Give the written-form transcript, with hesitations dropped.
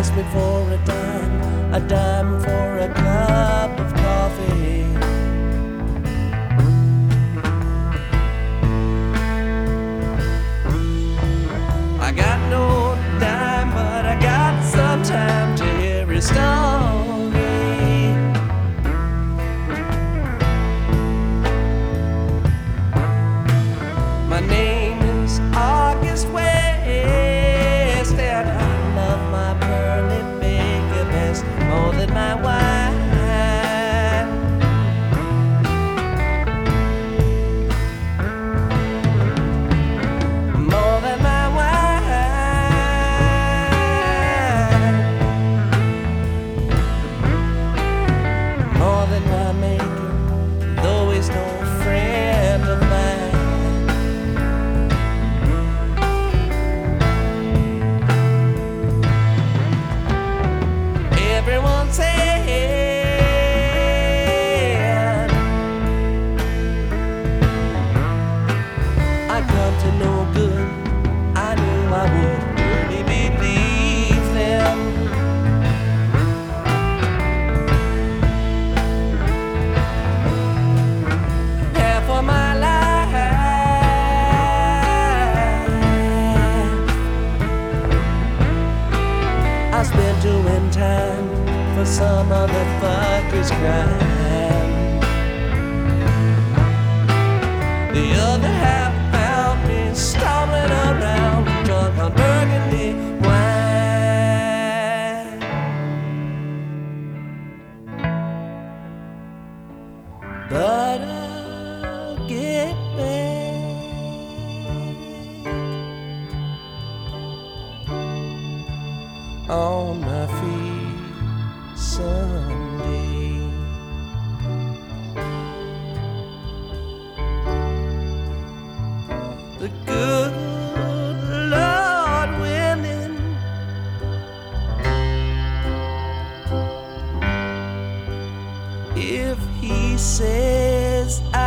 asked me for a dime for a cup of coffee. I got no dime, but I got some time to hear his story. My name is August West, and I love my pearly baby best more than my wine. More than my wine. More than my maker, though he's no friend of mine. Everyone said I'd come to no good. I knew I would really believe them. Half of my life I spent doing time for some other fucker's crime. The other half found me stumbling around, drunk on burgundy wine. But I'll get back on my feet someday. The good Lord willing, if He says